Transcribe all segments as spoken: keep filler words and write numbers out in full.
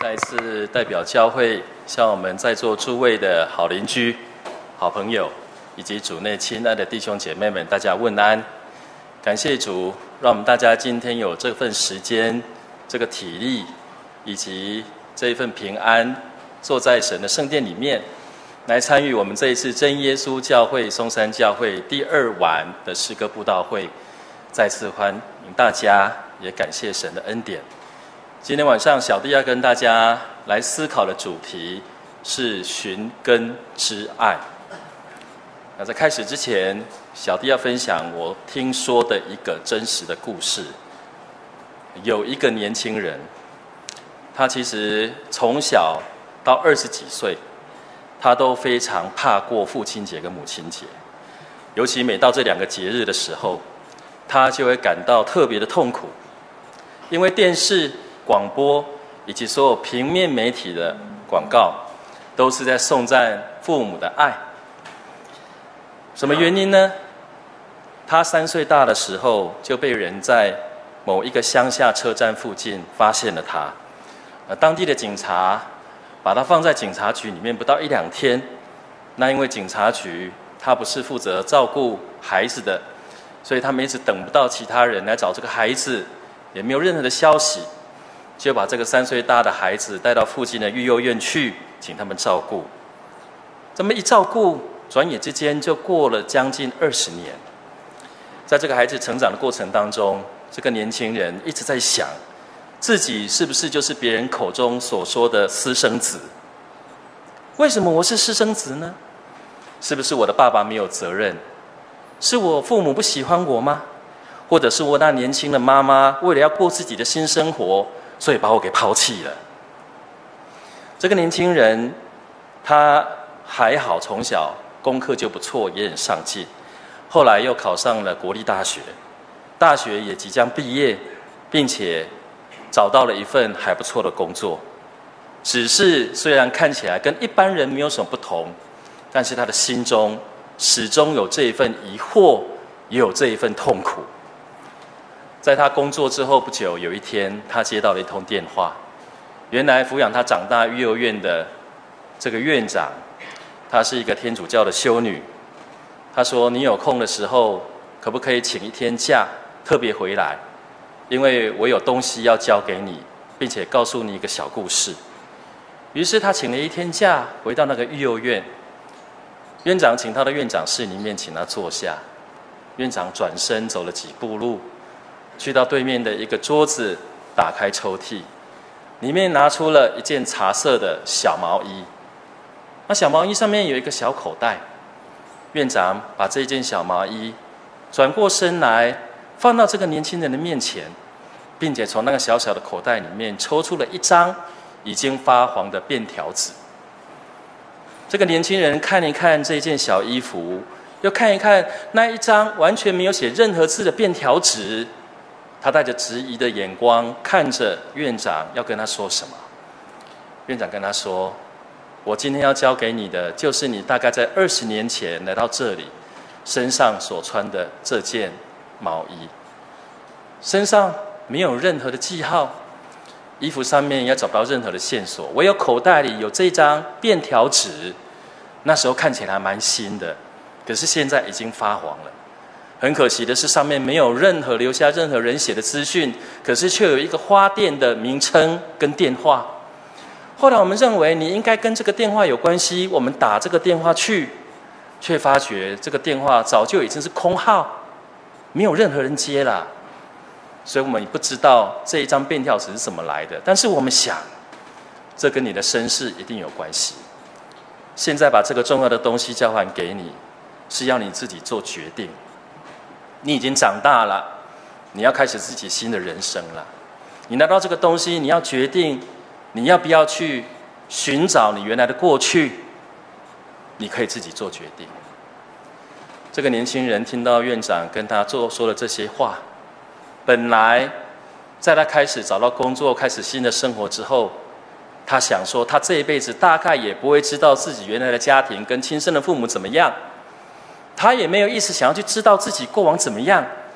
再次代表教会向我们在座诸位的好邻居、好朋友，以及主内亲爱的弟兄姐妹们，大家问安。感谢主，让我们大家今天有这份时间、这个体力，以及这一份平安，坐在神的圣殿里面，来参与我们这一次真耶稣教会松山教会第二晚的诗歌布道会。再次欢迎大家，也感谢神的恩典。今天晚上，小弟要跟大家来思考的主题是寻根之爱。那在开始之前，小弟要分享我听说的一个真实的故事。有一个年轻人，他其实从小到二十几岁，他都非常怕过父亲节跟母亲节，尤其每到这两个节日的时候，他就会感到特别的痛苦，因为电视、广播以及所有平面媒体的广告，都是在颂赞父母的爱。什么原因呢？他三岁大的时候就被人在某一个乡下车站附近发现了他，呃，当地的警察把他放在警察局里面不到一两天。那因为警察局他不是负责照顾孩子的，所以他们一直等不到其他人来找这个孩子，也没有任何的消息，就把这个三岁大的孩子带到附近的育幼院去，请他们照顾。这么一照顾，转眼之间就过了将近二十年。在这个孩子成长的过程当中，这个年轻人一直在想，自己是不是就是别人口中所说的私生子？为什么我是私生子呢？是不是我的爸爸没有责任？是我父母不喜欢我吗？或者是我那年轻的妈妈为了要过自己的新生活，所以把我给抛弃了？这个年轻人他还好，从小功课就不错，也很上进，后来又考上了国立大学，大学也即将毕业，并且找到了一份还不错的工作。只是虽然看起来跟一般人没有什么不同，但是他的心中始终有这一份疑惑，也有这一份痛苦。在他工作之后不久，有一天他接到了一通电话，原来抚养他长大育幼院的这个院长，她是一个天主教的修女。她说：“你有空的时候，可不可以请一天假，特别回来？因为我有东西要交给你，并且告诉你一个小故事。”于是他请了一天假，回到那个育幼院。院长请他到院长室里面，请他坐下。院长转身走了几步路，去到对面的一个桌子，打开抽屉，里面拿出了一件茶色的小毛衣。那小毛衣上面有一个小口袋。院长把这件小毛衣转过身来，放到这个年轻人的面前，并且从那个小小的口袋里面抽出了一张已经发黄的便条纸。这个年轻人看一看这件小衣服，又看一看那一张完全没有写任何字的便条纸，他带着质疑的眼光看着院长，要跟他说什么。院长跟他说：“我今天要交给你的，就是你大概在二十年前来到这里，身上所穿的这件毛衣，身上没有任何的记号，衣服上面也找不到任何的线索，唯有口袋里有这张便条纸，那时候看起来蛮新的，可是现在已经发黄了。很可惜的是，上面没有任何留下任何人写的资讯，可是却有一个花店的名称跟电话。后来我们认为你应该跟这个电话有关系，我们打这个电话去，却发觉这个电话早就已经是空号，没有任何人接了。所以我们不知道这一张便条纸是怎么来的，但是我们想，这跟你的身世一定有关系。现在把这个重要的东西交还给你，是要你自己做决定。你已经长大了，你要开始自己新的人生了。你拿到这个东西，你要决定你要不要去寻找你原来的过去，你可以自己做决定。这个年轻人听到院长跟他做说了这些话，本来在他开始找到工作，开始新的生活之后，他想说他这一辈子大概也不会知道自己原来的家庭跟亲生的父母怎么样，他也没有意思想要去知道自己过往怎么样，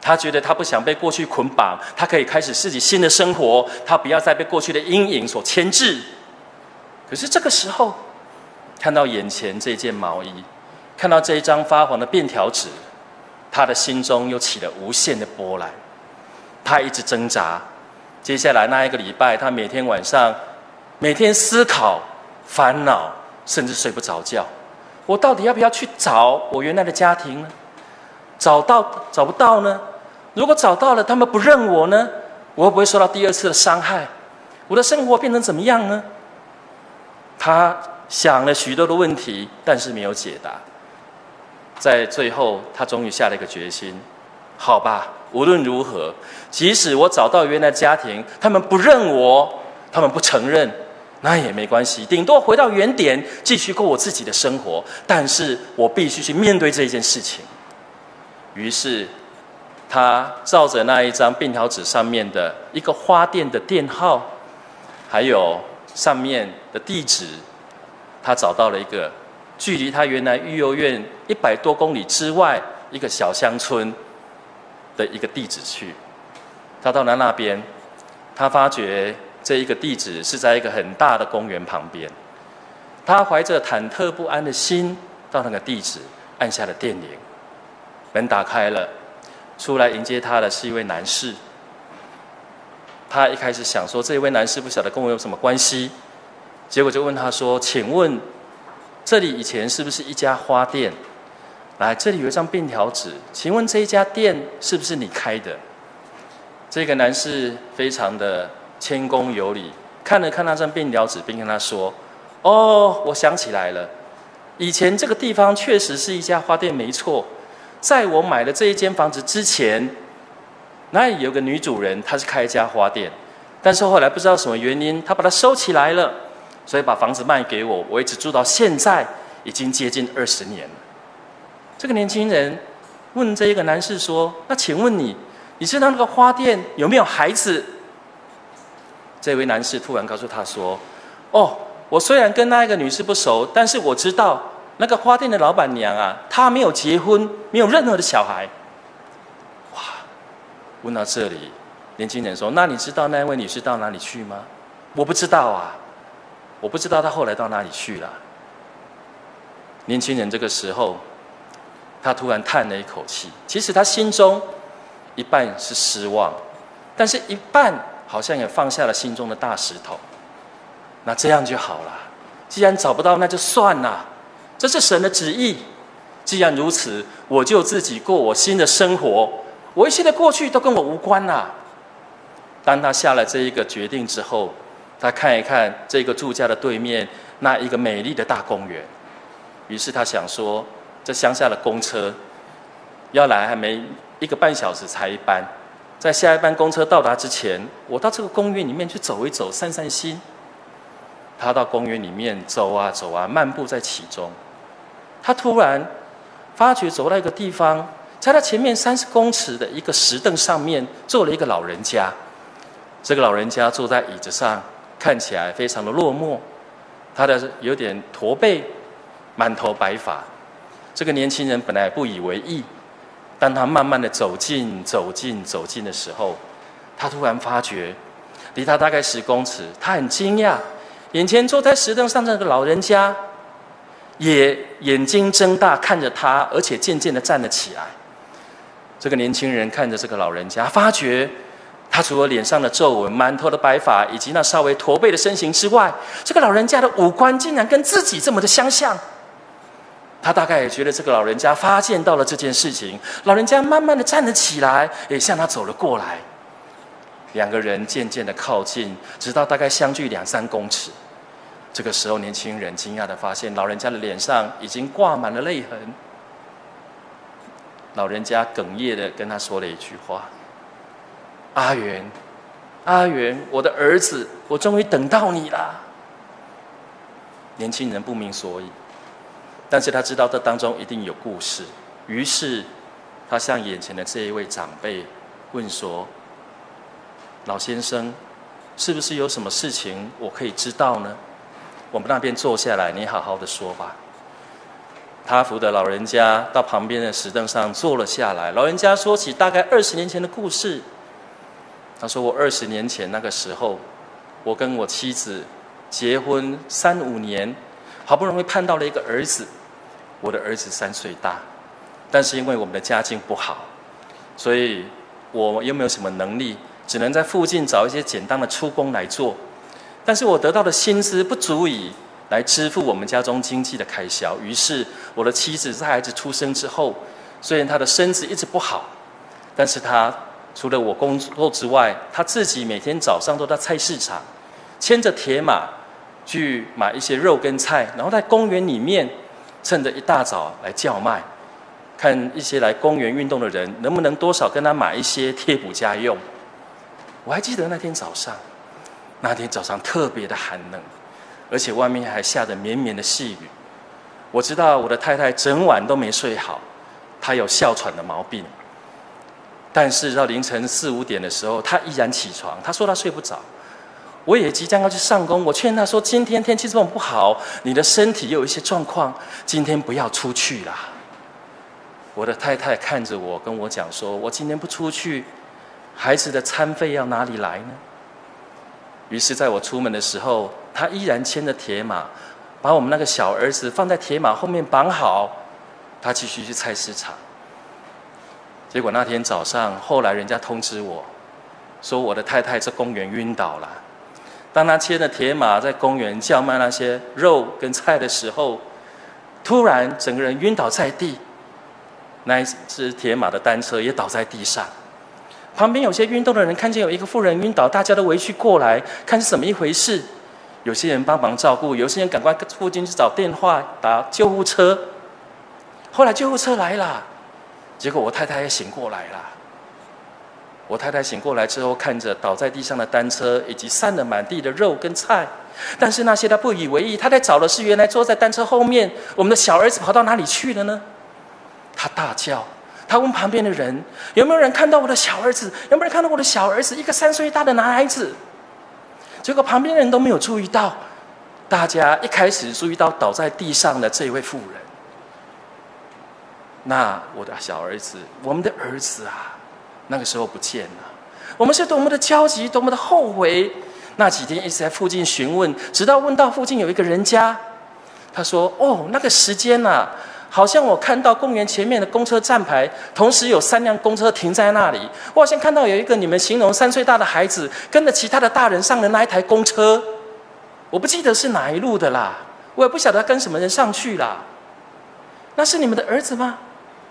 他觉得他不想被过去捆绑，他可以开始自己新的生活，他不要再被过去的阴影所牵制。可是这个时候，看到眼前这件毛衣，看到这一张发黄的便条纸，他的心中又起了无限的波澜。他一直挣扎。接下来那一个礼拜，他每天晚上，每天思考、烦恼，甚至睡不着觉。我到底要不要去找我原来的家庭呢？找到找不到呢？如果找到了，他们不认我呢？我会不会受到第二次的伤害？我的生活变成怎么样呢？他想了许多的问题，但是没有解答。在最后，他终于下了一个决心：好吧，无论如何，即使我找到原来的家庭，他们不认我，他们不承认，那也没关系，顶多回到原点，继续过我自己的生活。但是我必须去面对这件事情。于是，他照着那一张便条纸上面的一个花店的店号，还有上面的地址，他找到了一个距离他原来育幼院一百多公里之外一个小乡村的一个地址去。他到了那边，他发觉这一个地址是在一个很大的公园旁边。他怀着忐忑不安的心到那个地址，按下了电铃，门打开了，出来迎接他的是一位男士。他一开始想说，这位男士不晓得跟我有什么关系，结果就问他说：“请问，这里以前是不是一家花店？来，这里有一张便条纸，请问这一家店是不是你开的？”这个男士非常的谦恭有礼，看了看那张便条纸，并跟他说：“哦，我想起来了，以前这个地方确实是一家花店，没错。在我买了这一间房子之前，那里有个女主人，她是开一家花店，但是后来不知道什么原因，她把它收起来了，所以把房子卖给我，我一直住到现在，已经接近二十年了。”这个年轻人问这一个男士说：“那请问你，你知道那个花店有没有孩子？”这位男士突然告诉他说：“哦，我虽然跟那一个女士不熟，但是我知道那个花店的老板娘啊，她没有结婚，没有任何的小孩。”哇！问到这里，年轻人说：“那你知道那位女士到哪里去吗？”“我不知道啊，我不知道她后来到哪里去了。”年轻人这个时候，他突然叹了一口气。其实他心中一半是失望，但是一半好像也放下了心中的大石头。那这样就好了，既然找不到，那就算了，这是神的旨意。既然如此，我就自己过我新的生活，我一切的过去都跟我无关啦。当他下了这一个决定之后，他看一看这个住家的对面那一个美丽的大公园，于是他想说，这乡下的公车要来还没一个半小时才一班，在下一班公车到达之前，我到这个公园里面去走一走，散散心。他到公园里面走啊走啊，漫步在其中。他突然发觉走到一个地方，在他前面三十公尺的一个石凳上面坐了一个老人家。这个老人家坐在椅子上，看起来非常的落寞，他的有点驼背，满头白发。这个年轻人本来不以为意，当他慢慢的走近、走近、走近的时候，他突然发觉，离他大概十公尺，他很惊讶，眼前坐在石凳上的这个老人家，也眼睛睁大看着他，而且渐渐的站了起来。这个年轻人看着这个老人家，发觉他除了脸上的皱纹、满头的白发，以及那稍微驼背的身形之外，这个老人家的五官竟然跟自己这么的相像。他大概也觉得这个老人家发现到了这件事情，老人家慢慢的站了起来，也向他走了过来。两个人渐渐的靠近，直到大概相距两三公尺。这个时候，年轻人惊讶的发现，老人家的脸上已经挂满了泪痕。老人家哽咽的跟他说了一句话：“阿元，阿元，我的儿子，我终于等到你了。”年轻人不明所以，但是他知道这当中一定有故事，于是他向眼前的这一位长辈问说：“老先生，是不是有什么事情我可以知道呢？我们那边坐下来，你好好的说吧。” 他扶着老人家到旁边的石凳上坐了下来。老人家说起大概二十年前的故事。他说：“我二十年前那个时候，我跟我妻子结婚三五年，好不容易盼到了一个儿子。我的儿子三岁大，但是因为我们的家境不好，所以我又没有什么能力，只能在附近找一些简单的出工来做。但是我得到的薪资不足以来支付我们家中经济的开销。于是我的妻子在孩子出生之后，虽然她的身子一直不好，但是她除了我工作之外，她自己每天早上都在菜市场牵着铁马去买一些肉跟菜，然后在公园里面趁着一大早来叫卖，看一些来公园运动的人能不能多少跟他买一些贴补家用。我还记得那天早上，那天早上特别的寒冷，而且外面还下着绵绵的细雨。我知道我的太太整晚都没睡好，她有哮喘的毛病。但是到凌晨四五点的时候，她依然起床，她说她睡不着。我也即将要去上工，我劝她说：“今天天气这么不好，你的身体又有一些状况，今天不要出去啦。”我的太太看着我，跟我讲说：“我今天不出去，孩子的餐费要哪里来呢？”于是在我出门的时候，她依然牵着铁马，把我们那个小儿子放在铁马后面绑好，她继续去菜市场。结果那天早上，后来人家通知我，说我的太太在公园晕倒了。当她牵着铁马在公园叫卖那些肉跟菜的时候，突然整个人晕倒在地，那一只铁马的单车也倒在地上。旁边有些运动的人看见有一个妇人晕倒，大家都围去过来看是怎么一回事。有些人帮忙照顾，有些人赶快附近去找电话打救护车。后来救护车来了，结果我太太也醒过来了。我太太醒过来之后，看着倒在地上的单车以及散了满地的肉跟菜，但是那些她不以为意。她在找的是原来坐在单车后面我们的小儿子跑到哪里去了呢？她大叫，她问旁边的人：“有没有人看到我的小儿子？有没有人看到我的小儿子？一个三岁大的男孩子。”结果旁边的人都没有注意到，大家一开始注意到倒在地上的这位妇人。那我的小儿子，我们的儿子啊，那个时候不见了。我们是多么的焦急，多么的后悔。那几天一直在附近询问，直到问到附近有一个人家，他说：“哦，那个时间啊，好像我看到公园前面的公车站牌，同时有三辆公车停在那里。我好像看到有一个你们形容三岁大的孩子，跟着其他的大人上了那一台公车。我不记得是哪一路的啦，我也不晓得跟什么人上去啦。那是你们的儿子吗？”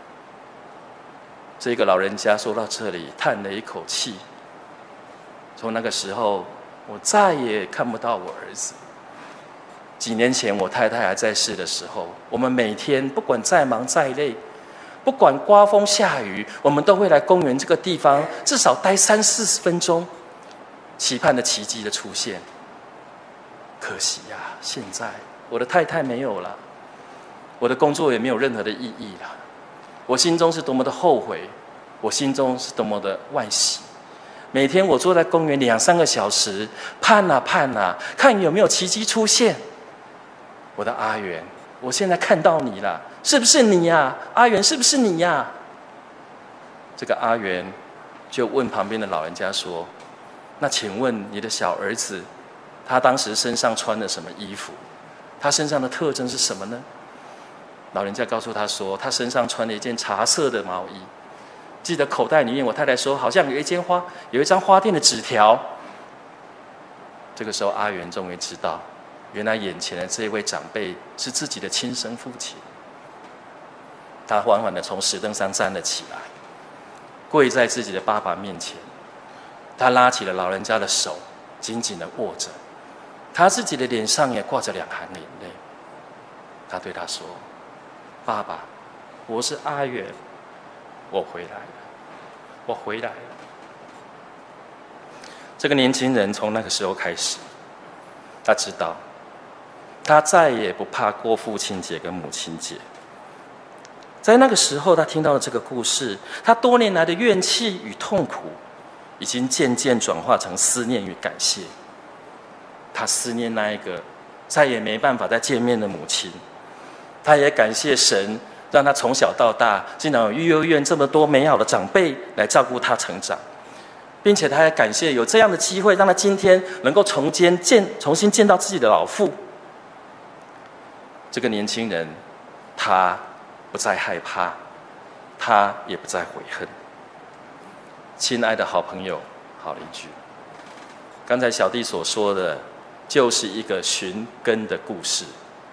这个老人家说到这里，叹了一口气。从那个时候，我再也看不到我儿子。几年前我太太还在世的时候，我们每天不管再忙再累，不管刮风下雨，我们都会来公园这个地方至少待三四十分钟，期盼着奇迹的出现。可惜呀、啊，现在我的太太没有了，我的工作也没有任何的意义了。我心中是多么的后悔，我心中是多么的惋惜。每天我坐在公园两三个小时，盼啊盼啊，看有没有奇迹出现。我的阿元，我现在看到你了，是不是你呀、啊？阿元，是不是你呀、啊？这个阿元就问旁边的老人家说：“那请问你的小儿子，他当时身上穿的什么衣服？他身上的特征是什么呢？”老人家告诉他说，他身上穿了一件茶色的毛衣。记得口袋里面，我太太说好像有一间花，有一张花店的纸条。这个时候，阿元终于知道，原来眼前的这位长辈是自己的亲生父亲。他缓缓地从石凳上站了起来，跪在自己的爸爸面前。他拉起了老人家的手，紧紧地握着。他自己的脸上也挂着两行眼泪。他对他说：“爸爸，我是阿元，我回来了，我回来了。”这个年轻人从那个时候开始，他知道，他再也不怕过父亲节跟母亲节。在那个时候，他听到了这个故事，他多年来的怨气与痛苦，已经渐渐转化成思念与感谢。他思念那一个再也没办法再见面的母亲。 他也感谢神，让他从小到大竟然有幼儿园这么多美好的长辈来照顾他成长，并且他还感谢有这样的机会，让他今天能够重见见重新见到自己的老父。这个年轻人，他不再害怕，他也不再悔恨。亲爱的好朋友、好邻居，刚才小弟所说的，就是一个寻根的故事。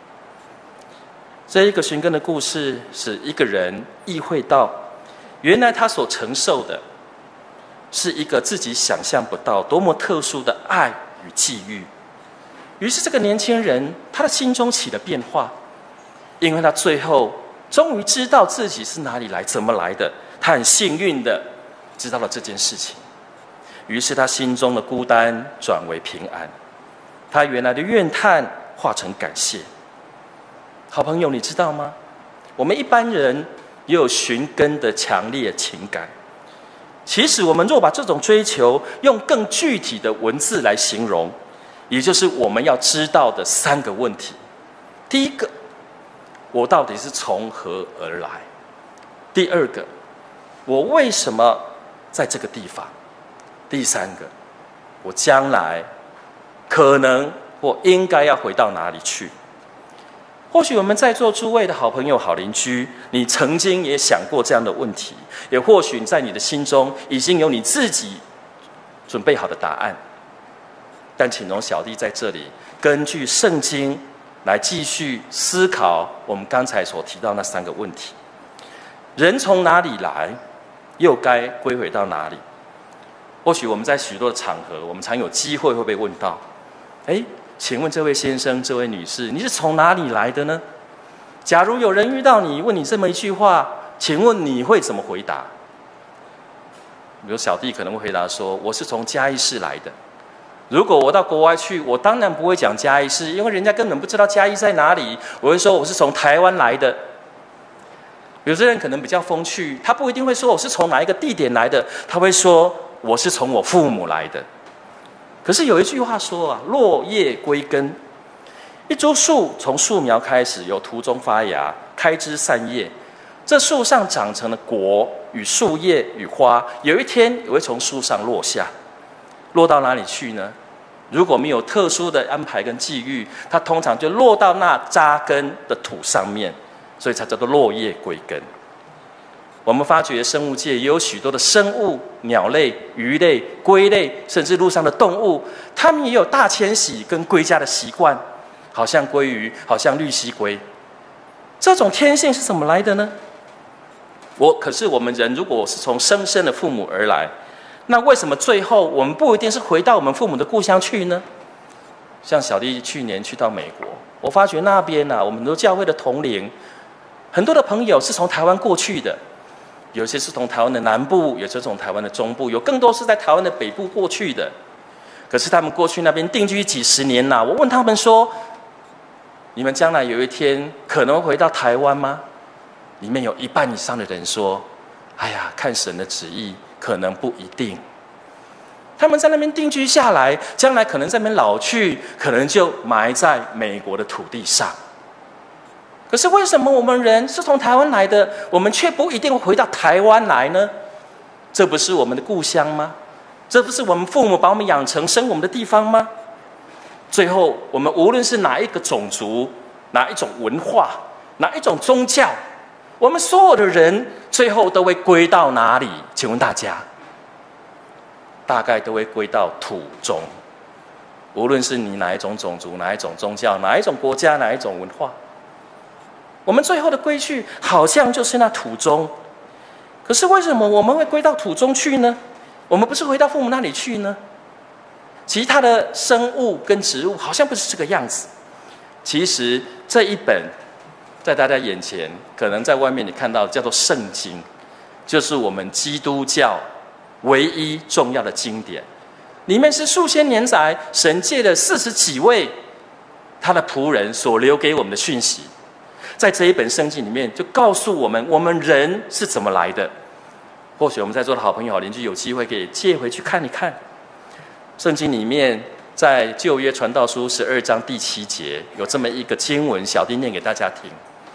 这一个寻根的故事，使一个人意会到，原来他所承受的，是一个自己想象不到多么特殊的爱与际遇。于是这个年轻人，他的心中起了变化，因为他最后终于知道自己是哪里来、怎么来的。他很幸运的知道了这件事情，于是他心中的孤单转为平安，他原来的怨叹化成感谢。好朋友，你知道吗？我们一般人也有寻根的强烈情感。其实我们若把这种追求用更具体的文字来形容，也就是我们要知道的三个问题。第一个，我到底是从何而来？第二个，我为什么在这个地方？第三个，我将来可能或应该要回到哪里去？或许我们在座诸位的好朋友、好邻居，你曾经也想过这样的问题，也或许在你的心中已经有你自己准备好的答案。但请容小弟在这里，根据圣经来继续思考我们刚才所提到那三个问题：人从哪里来，又该归回到哪里？或许我们在许多的场合，我们常有机会会被问到：哎，请问这位先生、这位女士，你是从哪里来的呢？假如有人遇到你，问你这么一句话，请问你会怎么回答？比如小弟可能会回答说：我是从嘉义市来的。如果我到国外去，我当然不会讲嘉义市，因为人家根本不知道嘉义在哪里。我会说我是从台湾来的。有些人可能比较风趣，他不一定会说我是从哪一个地点来的，他会说我是从我父母来的。可是有一句话说啊，落叶归根。一株树从树苗开始，由土中发芽，开枝散叶，这树上长成了果与树叶与花，有一天也会从树上落下。落到哪里去呢？如果没有特殊的安排跟际遇，它通常就落到那扎根的土上面，所以才叫做落叶归根。我们发觉生物界也有许多的生物，鸟类、鱼类、龟类，甚至路上的动物，它们也有大迁徙跟归家的习惯，好像鲑鱼，好像绿蜥龟。这种天性是怎么来的呢？我可是我们人，如果是从生身的父母而来，那为什么最后我们不一定是回到我们父母的故乡去呢？像小弟去年去到美国，我发觉那边啊，我们很多教会的同龄，很多的朋友是从台湾过去的。有些是从台湾的南部，有些从台湾的中部，有更多是在台湾的北部过去的。可是他们过去那边定居几十年了，我问他们说：你们将来有一天可能会回到台湾吗？里面有一半以上的人说：哎呀，看神的旨意，可能不一定。他们在那边定居下来，将来可能在那边老去，可能就埋在美国的土地上。可是为什么我们人是从台湾来的，我们却不一定会回到台湾来呢？这不是我们的故乡吗？这不是我们父母把我们养成生我们的地方吗？最后，我们无论是哪一个种族、哪一种文化、哪一种宗教，我们所有的人最后都会归到哪里？请问大家，大概都会归到土中。无论是你哪一种种族、哪一种宗教、哪一种国家、哪一种文化，我们最后的归去好像就是那土中。可是为什么我们会归到土中去呢？我们不是回到父母那里去呢？其他的生物跟植物好像不是这个样子。其实这一本在大家眼前，可能在外面你看到叫做圣经，就是我们基督教唯一重要的经典。里面是数千年来神借了四十几位他的仆人所留给我们的讯息。在这一本圣经里面，就告诉我们我们人是怎么来的。或许我们在座的好朋友、好邻居有机会可以借回去看一看。圣经里面在旧约传道书十二章第七节有这么一个经文，小弟念给大家听。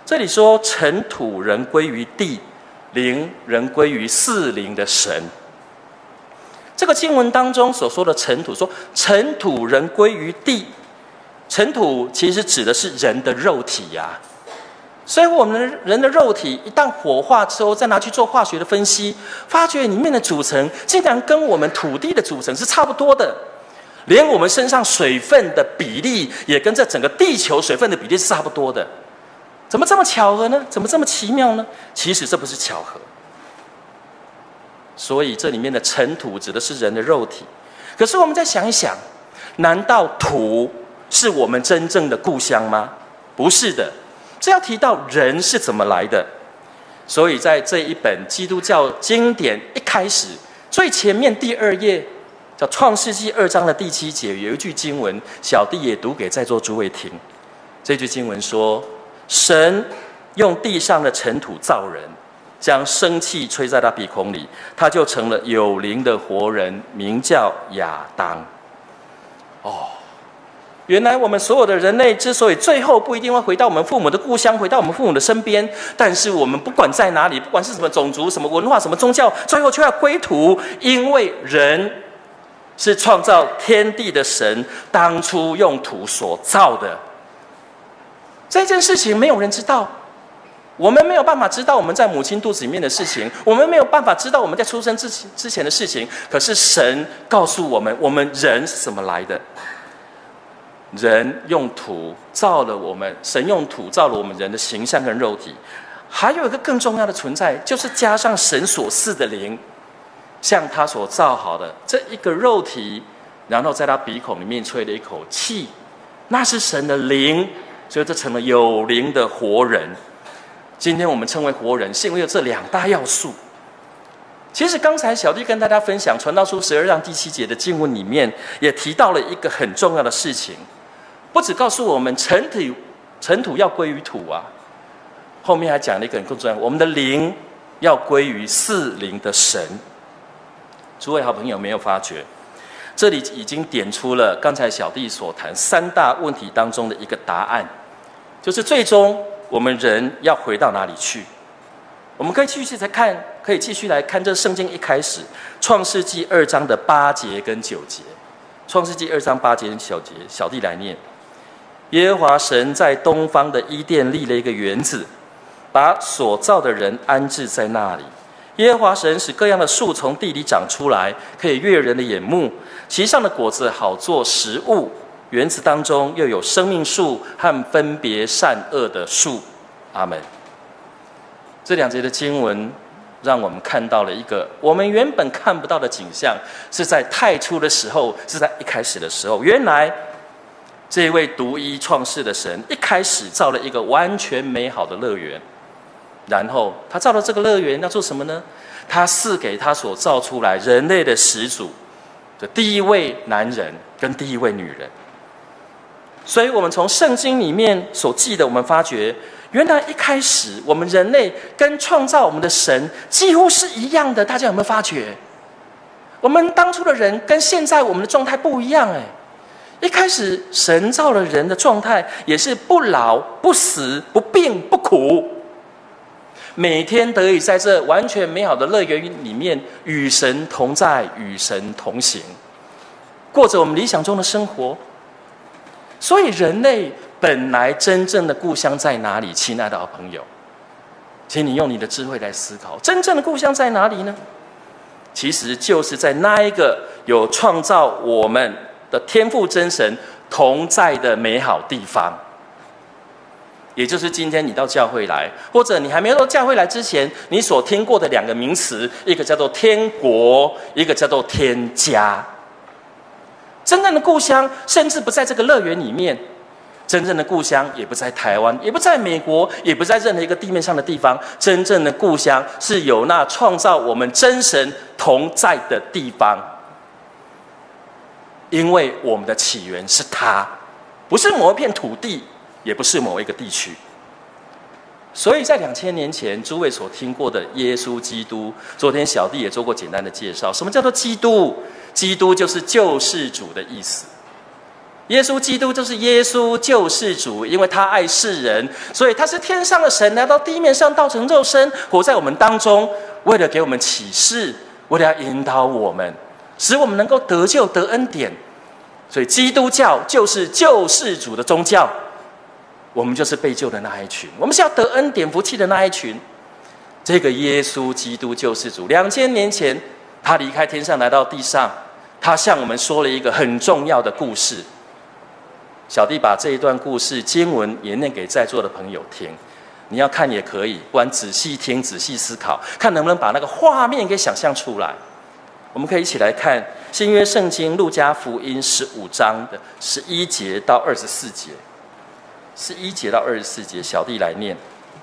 这里说尘土人归于地，灵人归于四灵的神。这个经文当中所说的尘土，说尘土人归于地，尘土其实指的是人的肉体呀、啊。所以我们人的肉体一旦火化之后，再拿去做化学的分析，发觉里面的组成竟然跟我们土地的组成是差不多的，连我们身上水分的比例也跟这整个地球水分的比例是差不多的。怎么这么巧合呢？怎么这么奇妙呢？其实这不是巧合。所以这里面的尘土指的是人的肉体。可是我们再想一想，难道土是我们真正的故乡吗？不是的。这要提到人是怎么来的，所以在这一本基督教经典一开始最前面第二页，叫创世纪二章的第七节，有一句经文，小弟也读给在座诸位听。这句经文说，神用地上的尘土造人，将生气吹在他鼻孔里，他就成了有灵的活人，名叫亚当。哦，原来我们所有的人类之所以最后不一定会回到我们父母的故乡，回到我们父母的身边，但是我们不管在哪里，不管是什么种族、什么文化、什么宗教，最后却要归土，因为人是创造天地的神当初用土所造的。这件事情没有人知道，我们没有办法知道我们在母亲肚子里面的事情，我们没有办法知道我们在出生之前之前的事情，可是神告诉我们，我们人是怎么来的。人用土造了我们，神用土造了我们人的形象跟肉体。还有一个更重要的存在，就是加上神所赐的灵，像他所造好的这一个肉体，然后在他鼻孔里面吹了一口气，那是神的灵，所以这成了有灵的活人。今天我们称为活人，是因为有这两大要素。其实刚才小弟跟大家分享传道书十二章第七节的经文里面，也提到了一个很重要的事情，不只告诉我们尘土尘土要归于土啊，后面还讲了一个更重要，我们的灵要归于四灵的神。诸位好朋友没有发觉，这里已经点出了刚才小弟所谈三大问题当中的一个答案，就是最终我们人要回到哪里去？我们可以继续再看，可以继续来看这圣经一开始创世纪二章的八节跟九节。创世纪二章八节跟九节，小弟来念：耶和华神在东方的伊甸立了一个园子，把所造的人安置在那里。耶和华神使各样的树从地里长出来，可以悦人的眼目，其上的果子好做食物。园子当中又有生命树和分别善恶的树。阿们。这两节的经文让我们看到了一个我们原本看不到的景象，是在太初的时候，是在一开始的时候，原来这位独一创世的神一开始造了一个完全美好的乐园，然后他造了这个乐园要做什么呢？他赐给他所造出来人类的始祖的第一位男人跟第一位女人。所以我们从圣经里面所记的，我们发觉原来一开始我们人类跟创造我们的神几乎是一样的。大家有没有发觉，我们当初的人跟现在我们的状态不一样？哎，一开始神造了人的状态也是不老不死不病不苦，每天得以在这完全美好的乐园里面与神同在，与神同行，过着我们理想中的生活。所以人类本来真正的故乡在哪里？亲爱的好朋友，请你用你的智慧来思考，真正的故乡在哪里呢？其实就是在那一个有创造我们的天父真神同在的美好地方。也就是今天你到教会来，或者你还没有到教会来之前，你所听过的两个名词，一个叫做天国，一个叫做天家。真正的故乡甚至不在这个乐园里面，真正的故乡也不在台湾，也不在美国，也不在任何一个地面上的地方。真正的故乡是有那创造我们真神同在的地方，因为我们的起源是他，不是某一片土地，也不是某一个地区。所以在两千年前诸位所听过的耶稣基督，昨天小弟也做过简单的介绍。什么叫做基督？基督就是救世主的意思。 耶稣基督就是耶稣救世主，因为他爱世人，所以他是天上的神来到地面上道成肉身，活在我们当中，为了给我们启示，为了要引导我们，使我们能够得救得恩典。所以基督教就是救世主的宗教，我们就是被救的那一群，我们是要得恩典福气的那一群。这个耶稣基督救世主，两千年前他离开天上来到地上，他向我们说了一个很重要的故事。小弟把这一段故事经文也念给在座的朋友听，你要看也可以，不然仔细听仔细思考，看能不能把那个画面给想象出来。我们可以一起来看新约圣经路加福音十五章的十一节到二十四节，十一节到二十四节，小弟来念。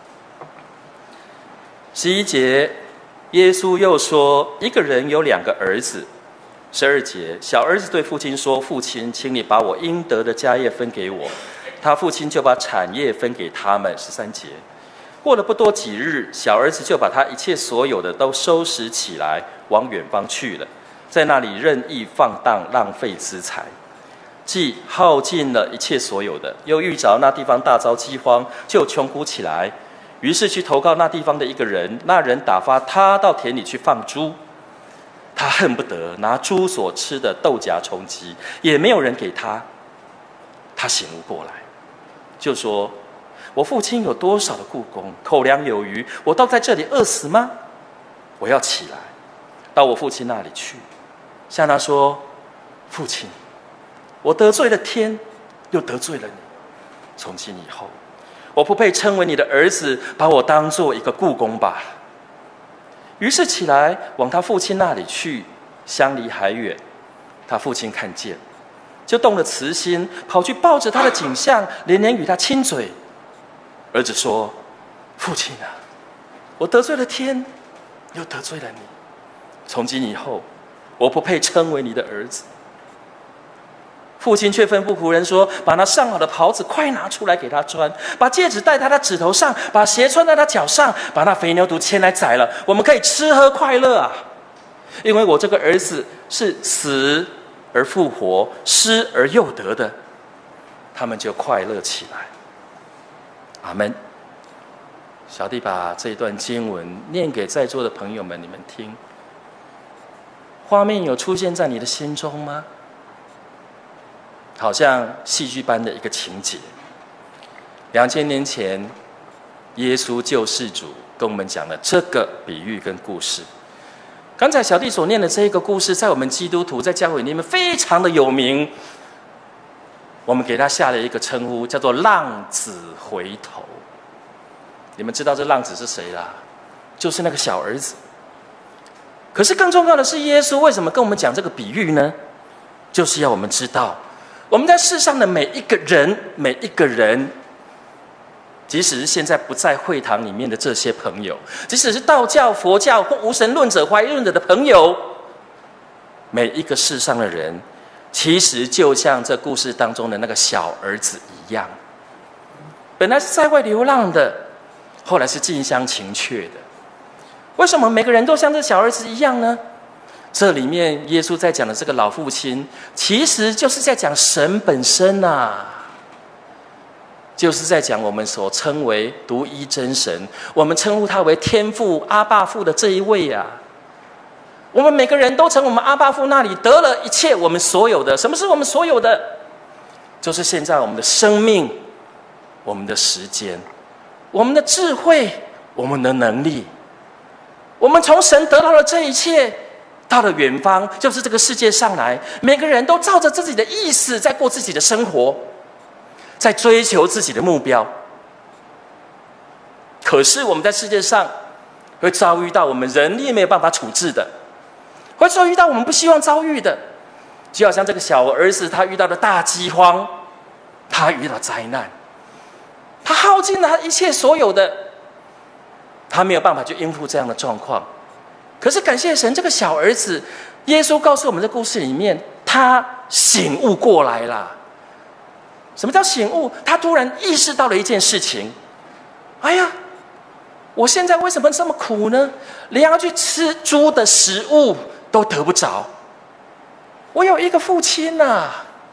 十一节，耶稣又说，一个人有两个儿子。十二节，小儿子对父亲说，父亲，请你把我应得的家业分给我。他父亲就把产业分给他们。十三节，过了不多几日，小儿子就把他一切所有的都收拾起来，往远方去了，在那里任意放荡，浪费资财，既耗尽了一切所有的，又遇着那地方大遭饥荒，就穷苦起来，于是去投靠那地方的一个人，那人打发他到田里去放猪，他恨不得拿猪所吃的豆荚充饥，也没有人给他。他醒悟过来，就说，我父亲有多少的雇工，口粮有余，我倒在这里饿死吗？我要起来到我父亲那里去，向他说，父亲，我得罪了天，又得罪了你，从今以后我不配称为你的儿子，把我当作一个雇工吧。于是起来往他父亲那里去，相离还远，他父亲看见，就动了慈心，跑去抱着他的颈项，连连与他亲嘴。儿子说，父亲啊，我得罪了天，又得罪了你，从今以后我不配称为你的儿子。父亲却吩咐仆人说，把那上好的袍子快拿出来给他穿，把戒指戴在他指头上，把鞋穿在他脚上，把那肥牛犊牵来宰了，我们可以吃喝快乐啊。因为我这个儿子是死而复活，失而又得的。他们就快乐起来。阿们。小弟把这一段经文念给在座的朋友们，你们听。画面有出现在你的心中吗？好像戏剧般的一个情节。两千年前，耶稣救世主跟我们讲了这个比喻跟故事。刚才小弟所念的这一个故事，在我们基督徒在教会里面非常的有名。我们给他下了一个称呼，叫做浪子回头。你们知道这浪子是谁啦？就是那个小儿子。可是更重要的是，耶稣为什么跟我们讲这个比喻呢？就是要我们知道，我们在世上的每一个人，每一个人，即使是现在不在会堂里面的这些朋友，即使是道教、佛教或无神论者、怀疑论者的朋友，每一个世上的人，其实就像这故事当中的那个小儿子一样，本来是在外流浪的，后来是近乡情怯的。为什么每个人都像这小儿子一样呢？这里面耶稣在讲的这个老父亲，其实就是在讲神本身啊，就是在讲我们所称为独一真神，我们称呼他为天父阿爸父的这一位啊。我们每个人都从我们阿爸父那里得了一切我们所有的。什么是我们所有的？就是现在我们的生命、我们的时间、我们的智慧、我们的能力。我们从神得到了这一切，到了远方，就是这个世界上来，每个人都照着自己的意思在过自己的生活，在追求自己的目标。可是我们在世界上会遭遇到我们人力没有办法处置的，会遭遇到我们不希望遭遇的，就好像这个小儿子，他遇到了大饥荒，他遇到灾难，他耗尽了他一切所有的，他没有办法去应付这样的状况。可是感谢神，这个小儿子，耶稣告诉我们这故事里面，他醒悟过来了。什么叫醒悟？他突然意识到了一件事情，哎呀，我现在为什么这么苦呢？连要去吃猪的食物都得不着。我有一个父亲啊，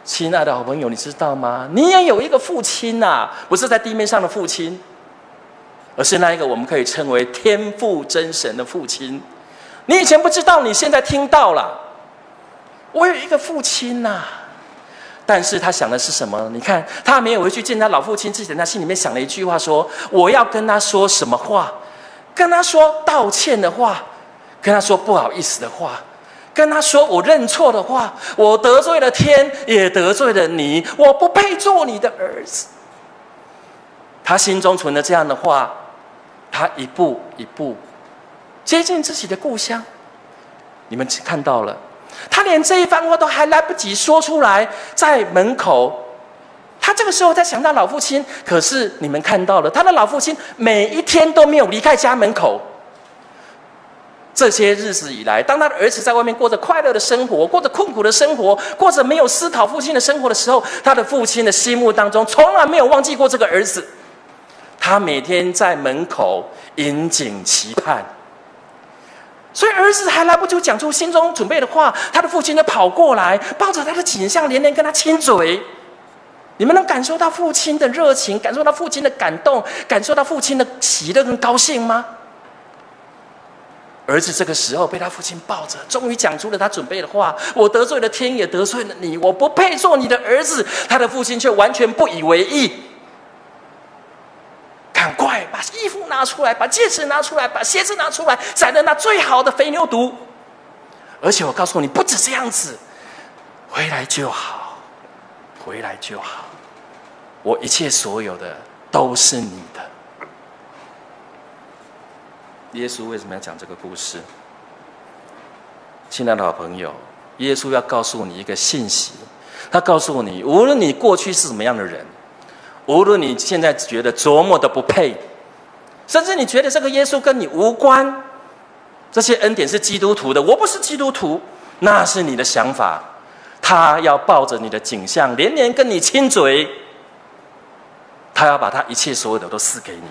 亲爱的好朋友，你知道吗？你也有一个父亲呐、啊，不是在地面上的父亲，而是那一个我们可以称为天父真神的父亲。你以前不知道，你现在听到了。我有一个父亲呐、啊，但是他想的是什么？你看，他没有回去见他老父亲之前，他心里面想了一句话说：我要跟他说什么话？跟他说道歉的话，跟他说不好意思的话，跟他说我认错的话，我得罪了天，也得罪了你，我不配做你的儿子。他心中存着这样的话，他一步一步接近自己的故乡。你们看到了，他连这一番话都还来不及说出来，在门口，他这个时候在想他老父亲。可是你们看到了，他的老父亲每一天都没有离开家门口。这些日子以来，当他的儿子在外面过着快乐的生活，过着困苦的生活，过着没有思讨父亲的生活的时候，他的父亲的心目当中从来没有忘记过这个儿子。他每天在门口引颈期盼，所以儿子还来不及讲出心中准备的话，他的父亲就跑过来，抱着他的颈项，连连跟他亲嘴。你们能感受到父亲的热情，感受到父亲的感动，感受到父亲的喜乐跟高兴吗？儿子这个时候被他父亲抱着，终于讲出了他准备的话：我得罪了天，也得罪了你，我不配做你的儿子。他的父亲却完全不以为意，赶快把衣服拿出来，把戒指拿出来，把鞋子拿出来，宰了那最好的肥牛犊。而且我告诉你，不止这样子，回来就好，回来就好，我一切所有的都是你的。耶稣为什么要讲这个故事？亲爱的好朋友，耶稣要告诉你一个信息，他告诉你，无论你过去是什么样的人，无论你现在觉得多么的不配，甚至你觉得这个耶稣跟你无关，这些恩典是基督徒的，我不是基督徒，那是你的想法。他要抱着你的颈项，连连跟你亲嘴，他要把他一切所有的都赐给你，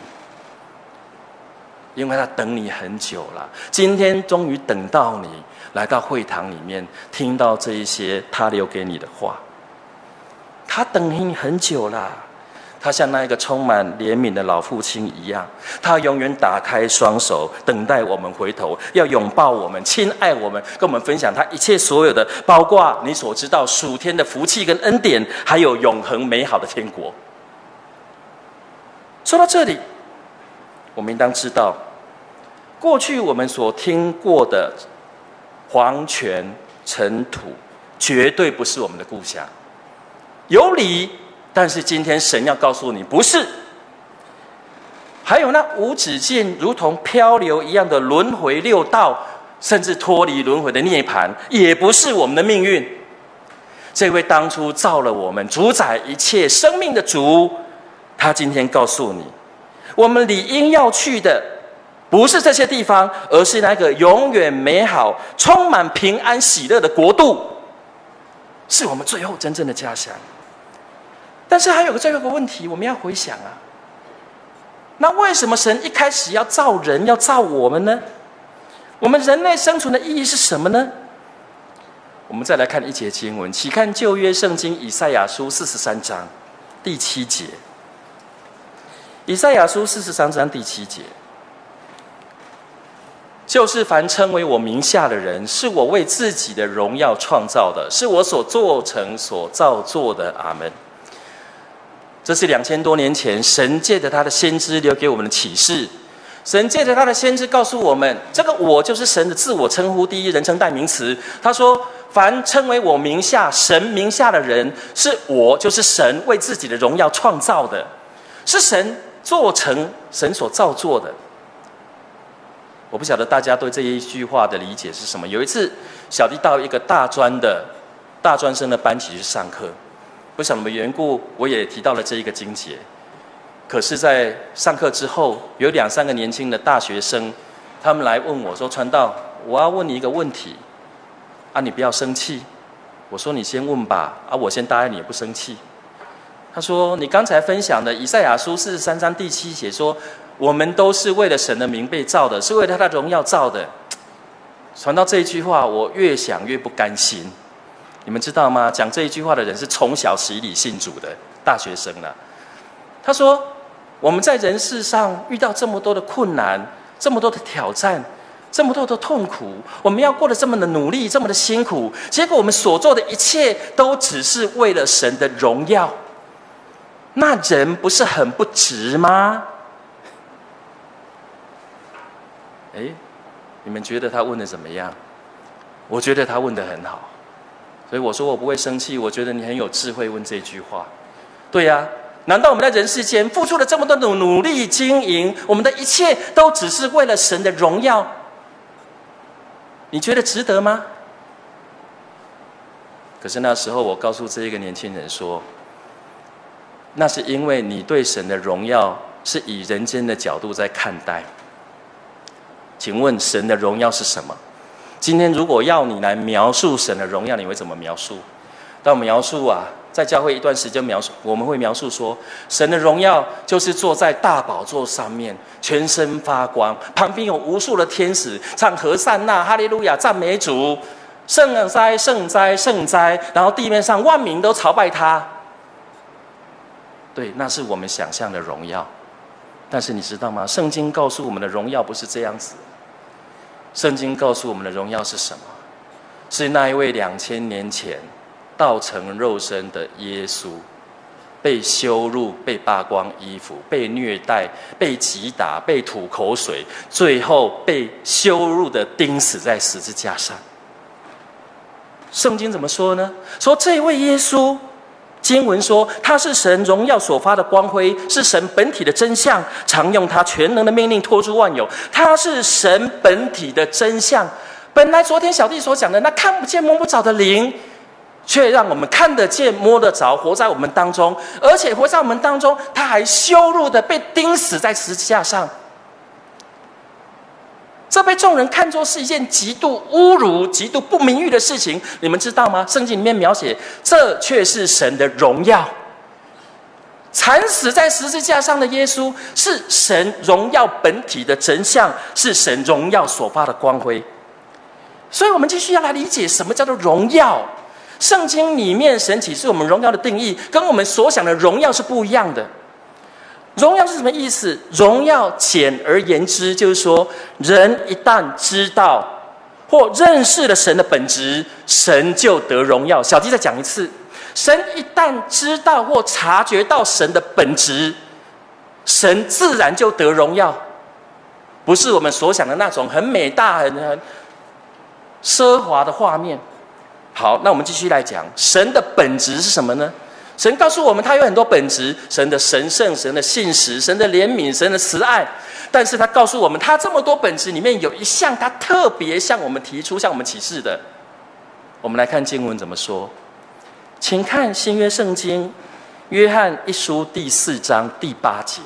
因为他等你很久了，今天终于等到你来到会堂里面，听到这一些他留给你的话。他等你很久了，他像那一个充满怜悯的老父亲一样，他永远打开双手，等待我们回头，要拥抱我们，亲爱我们，跟我们分享他一切所有的，包括你所知道属天的福气跟恩典，还有永恒美好的天国。说到这里，我们应当知道，过去我们所听过的黄泉尘土，绝对不是我们的故乡。有理，但是今天神要告诉你，不是。还有那无止境如同漂流一样的轮回六道，甚至脱离轮回的涅槃，也不是我们的命运。这位当初造了我们，主宰一切生命的主，他今天告诉你，我们理应要去的不是这些地方，而是那个永远美好、充满平安喜乐的国度，是我们最后真正的家乡。但是还有个最后一个问题，我们要回想啊，那为什么神一开始要造人，要造我们呢？我们人类生存的意义是什么呢？我们再来看一节经文，起看旧约圣经以赛亚书四十三章第七节。以赛亚书四十三章第七节，就是凡称为我名下的人，是我为自己的荣耀创造的，是我所做成所造作的。阿们。这是两千多年前神借着他的先知留给我们的启示。神借着他的先知告诉我们，这个我就是神的自我称呼第一人称代名词。他说，凡称为我名下神名下的人，是我就是神为自己的荣耀创造的，是神做成神所造作的。我不晓得大家对这一句话的理解是什么。有一次小弟到一个大专的大专生的班级去上课，不晓得什么缘故，我也提到了这一个经节。可是在上课之后，有两三个年轻的大学生，他们来问我说，传道，我要问你一个问题啊，你不要生气。我说你先问吧，啊，我先答应你也不生气。他说，你刚才分享的以赛亚书四十三章第七节说，我们都是为了神的名被造的，是为了他的荣耀造的。传到这一句话，我越想越不甘心。 你们知道吗？讲这一句话的人是从小洗礼信主的大学生了。他说：“我们在人世上遇到这么多的困难，这么多的挑战，这么多的痛苦，我们要过得这么的努力，这么的辛苦，结果我们所做的一切都只是为了神的荣耀，那人不是很不值吗？”哎，你们觉得他问的怎么样？我觉得他问得很好，所以我说我不会生气。我觉得你很有智慧问这句话。对呀、啊，难道我们在人世间付出了这么多的努力经营，我们的一切都只是为了神的荣耀？你觉得值得吗？可是那时候我告诉这一个年轻人说，那是因为你对神的荣耀是以人间的角度在看待。请问神的荣耀是什么？今天如果要你来描述神的荣耀，你会怎么描述？当我描述啊，在教会一段时间描述，我们会描述说，神的荣耀就是坐在大宝座上面，全身发光，旁边有无数的天使唱和散那、哈利路亚、赞美主，圣哉、圣哉、圣哉，然后地面上万民都朝拜他。对，那是我们想象的荣耀。但是你知道吗？圣经告诉我们的荣耀不是这样子。圣经告诉我们的荣耀是什么？是那一位两千年前道成肉身的耶稣，被羞辱、被扒光衣服、被虐待、被击打、被吐口水，最后被羞辱的钉死在十字架上。圣经怎么说呢？说这位耶稣，经文说他是神荣耀所发的光辉，是神本体的真相，常用他全能的命令托住万有。他是神本体的真相。本来昨天小弟所讲的那看不见摸不着的灵，却让我们看得见摸得着，活在我们当中，而且活在我们当中，他还羞辱的被钉死在十字架上。这被众人看作是一件极度侮辱、极度不名誉的事情，你们知道吗？圣经里面描写，这却是神的荣耀。惨死在十字架上的耶稣，是神荣耀本体的真相，是神荣耀所发的光辉。所以我们继续要来理解什么叫做荣耀。圣经里面神启示我们荣耀的定义，跟我们所想的荣耀是不一样的。荣耀是什么意思？荣耀简而言之，就是说，人一旦知道或认识了神的本质，神就得荣耀。小弟再讲一次，神一旦知道或察觉到神的本质，神自然就得荣耀，不是我们所想的那种很美大、很很奢华的画面。好，那我们继续来讲，神的本质是什么呢？神告诉我们，他有很多本质：神的神圣、神的信实、神的怜悯、神的慈爱。但是他告诉我们，他这么多本质里面有一项，他特别向我们提出、向我们启示的。我们来看经文怎么说，请看新约圣经约翰一书第四章第八节。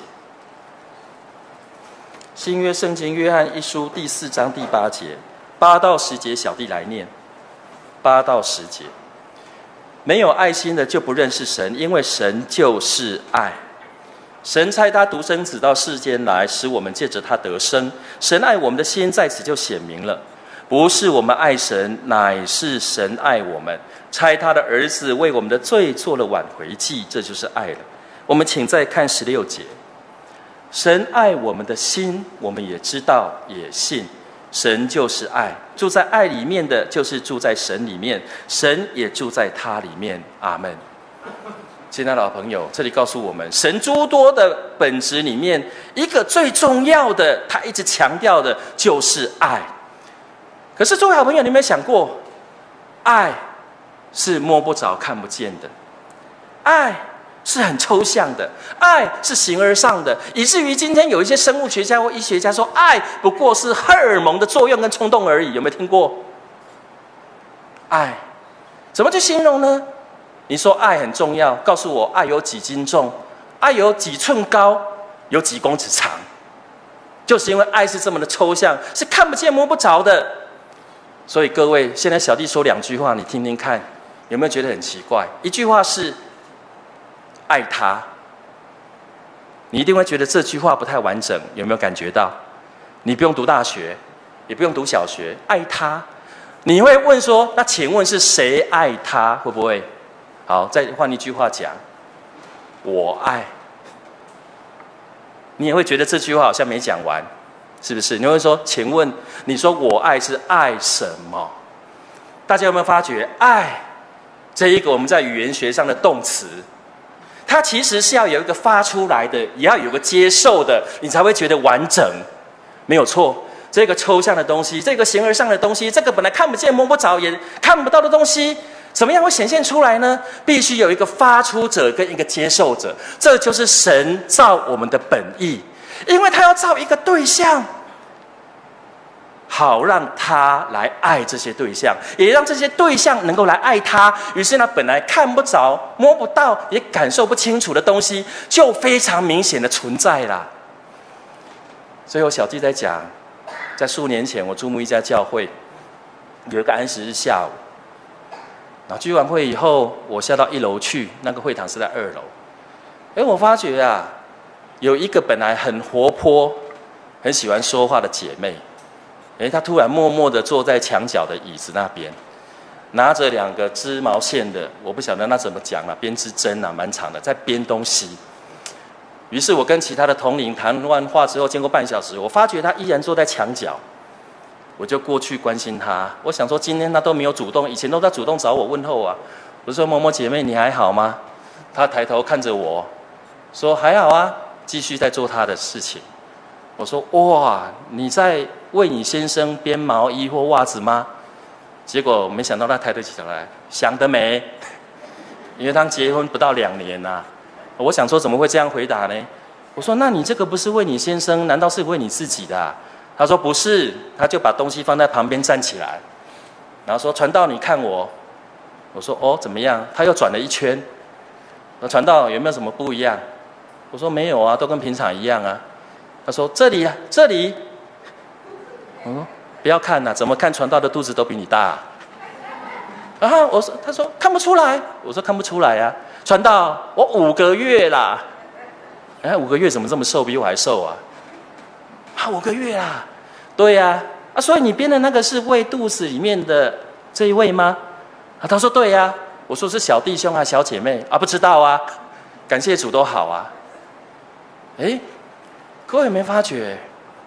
新约圣经约翰一书第四章第八节，八到十节，小弟来念。八到十节。没有爱心的就不认识神，因为神就是爱。神差他独生子到世间来，使我们借着他得生。神爱我们的心在此就显明了，不是我们爱神，乃是神爱我们，差他的儿子为我们的罪做了挽回祭，这就是爱了。我们请再看十六节。神爱我们的心，我们也知道也信，神就是爱，住在爱里面的就是住在神里面，神也住在他里面。阿们。亲爱的老朋友，这里告诉我们，神诸多的本质里面，一个最重要的，他一直强调的就是爱。可是诸位好朋友，你有没有想过，爱是摸不着、看不见的，爱是很抽象的，爱是形而上的，以至于今天有一些生物学家或医学家说，爱不过是荷尔蒙的作用跟冲动而已。有没有听过？爱怎么去形容呢？你说爱很重要，告诉我爱有几斤重，爱有几寸高，有几公尺长，就是因为爱是这么的抽象，是看不见摸不着的。所以各位，现在小弟说两句话，你听听看，有没有觉得很奇怪？一句话是爱他，你一定会觉得这句话不太完整，有没有感觉到？你不用读大学，也不用读小学，爱他你会问说，那请问是谁爱他？会不会？好，再换一句话讲，我爱。你也会觉得这句话好像没讲完，是不是？你会说，请问你说我爱是爱什么？大家有没有发觉，爱这一个我们在语言学上的动词，它其实是要有一个发出来的，也要有个接受的，你才会觉得完整。没有错。这个抽象的东西，这个形而上的东西，这个本来看不见摸不着也看不到的东西，怎么样会显现出来呢？必须有一个发出者跟一个接受者，这就是神造我们的本意，因为他要造一个对象，好让他来爱这些对象，也让这些对象能够来爱他。于是呢，本来看不着摸不到也感受不清楚的东西，就非常明显的存在啦。所以我小弟在讲，在数年前我注目一家教会，有一个安息日下午，然后聚完会以后，我下到一楼去，那个会堂是在二楼。哎，我发觉啊，有一个本来很活泼、很喜欢说话的姐妹，哎，她突然默默地坐在墙角的椅子那边，拿着两个织毛线的，我不晓得那怎么讲啊，编织针啊，蛮长的，在编东西。于是我跟其他的同龄谈完话之后，经过半小时，我发觉她依然坐在墙角，我就过去关心她。我想说，今天她都没有主动，以前都在主动找我问候啊。我说：“某某姐妹，你还好吗？”她抬头看着我，说：“还好啊。”继续在做她的事情。我说：“哇，你在为你先生编毛衣或袜子吗？”结果没想到她抬得起头来，想得美，因为他结婚不到两年呐、啊。我想说怎么会这样回答呢？我说：“那你这个不是为你先生，难道是为你自己的、啊？”他说：“不是。”他就把东西放在旁边站起来，然后说：“传道，你看我。”我说：“哦，怎么样？”他又转了一圈。那传道有没有什么不一样？我说：“没有啊，都跟平常一样啊。”他说：“这里啊，这里。”我说：“不要看呐、啊，怎么看传道的肚子都比你大、啊。”啊，我说，他说看不出来。我说看不出来啊。传道，我五个月啦。哎，五个月怎么这么瘦，比我还瘦啊？啊，五个月啦。对呀、啊，啊，所以你编的那个是为肚子里面的这一位吗？啊，他说对呀、啊。我说是小弟兄啊，小姐妹啊，不知道啊。感谢主都好啊。哎，各位有没有发觉，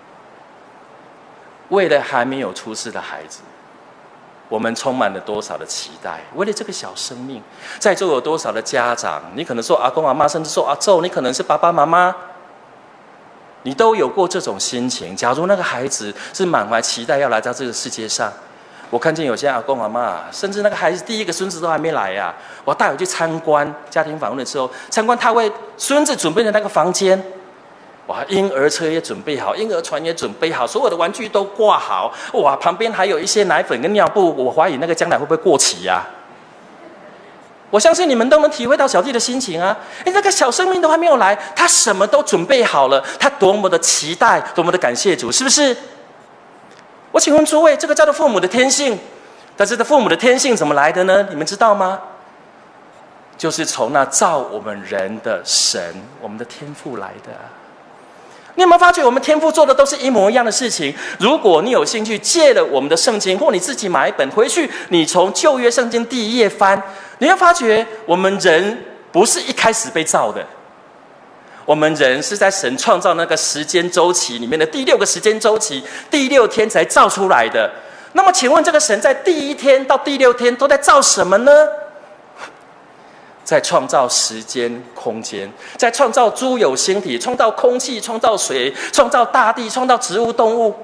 为了还没有出世的孩子，我们充满了多少的期待？为了这个小生命，在座有多少的家长？你可能说阿公阿妈，甚至说阿祖，你可能是爸爸妈妈，你都有过这种心情。假如那个孩子是满怀期待要来到这个世界上，我看见有些阿公阿妈，甚至那个孩子第一个孙子都还没来呀、啊，我带我去参观家庭访问的时候，参观他为孙子准备的那个房间。哇，婴儿车也准备好，婴儿船也准备好，所有的玩具都挂好。哇，旁边还有一些奶粉跟尿布，我怀疑那个将来会不会过期呀、啊？我相信你们都能体会到小弟的心情啊！哎，那个小生命都还没有来，他什么都准备好了，他多么的期待，多么的感谢主，是不是？我请问诸位，这个叫做父母的天性，但是这父母的天性怎么来的呢？你们知道吗？就是从那造我们人的神，我们的天父来的。你有没有发觉，我们天父做的都是一模一样的事情？如果你有兴趣借了我们的圣经，或你自己买一本回去，你从旧约圣经第一页翻，你会发觉我们人不是一开始被造的，我们人是在神创造那个时间周期里面的第六个时间周期，第六天才造出来的。那么请问这个神在第一天到第六天都在造什么呢？在创造时间空间，在创造诸有形体，创造空气，创造水，创造大地，创造植物动物。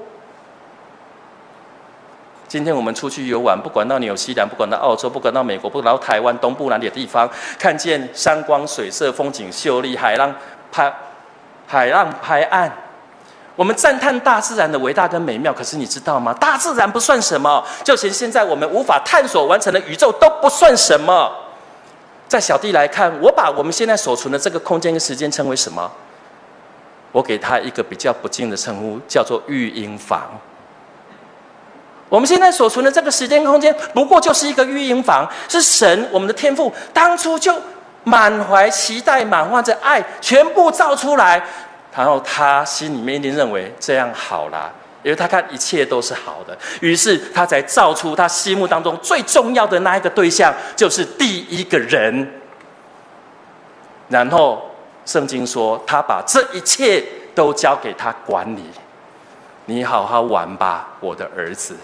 今天我们出去游玩，不管到纽西兰，不管到澳洲，不管到美国，不管到台湾东部哪里的地方，看见山光水色，风景秀丽，海浪拍海浪拍岸，我们赞叹大自然的伟大跟美妙。可是你知道吗？大自然不算什么，就连现在我们无法探索完成的宇宙都不算什么。在小弟来看，我把我们现在所存的这个空间跟时间称为什么？我给他一个比较不敬的称呼，叫做育婴房。我们现在所存的这个时间空间，不过就是一个育婴房，是神我们的天父当初就满怀期待、满怀着爱，全部造出来，然后他心里面一定认为这样好啦， 因为他看一切都是好的，于是他才造出他心目当中最重要的那一个对象，就是第一个人。然后圣经说，他把这一切都交给他管理，你好好玩吧，我的儿子。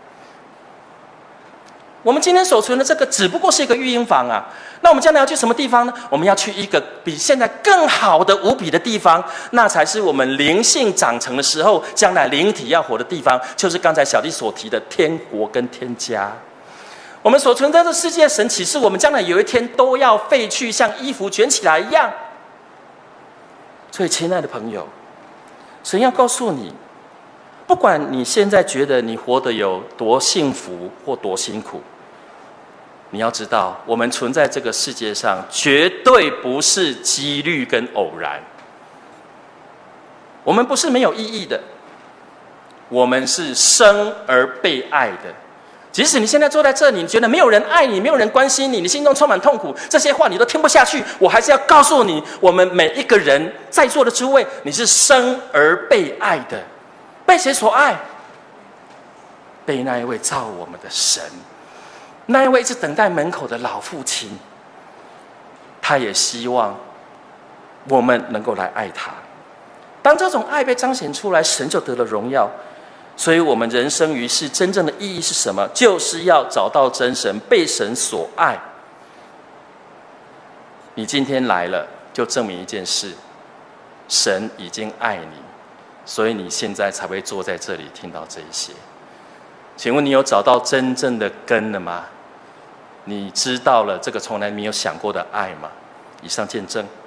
我们今天所存的这个只不过是一个育婴房啊，那我们将来要去什么地方呢？我们要去一个比现在更好的无比的地方，那才是我们灵性长成的时候，将来灵体要活的地方，就是刚才小弟所提的天国跟天家。我们所存在的世界，神启示我们将来有一天都要废去，像衣服卷起来一样。所以亲爱的朋友，神要告诉你，不管你现在觉得你活得有多幸福或多辛苦，你要知道，我们存在这个世界上，绝对不是几率跟偶然。我们不是没有意义的，我们是生而被爱的。即使你现在坐在这里，你觉得没有人爱你，没有人关心你，你心中充满痛苦，这些话你都听不下去，我还是要告诉你，我们每一个人在座的诸位，你是生而被爱的。被谁所爱？被那一位造我们的神，那一位一直等待门口的老父亲。他也希望我们能够来爱他。当这种爱被彰显出来，神就得了荣耀。所以我们人生于世真正的意义是什么？就是要找到真神，被神所爱。你今天来了，就证明一件事：神已经爱你，所以你现在才会坐在这里听到这一些。请问你有找到真正的根了吗？你知道了这个从来没有想过的爱吗？以上见证。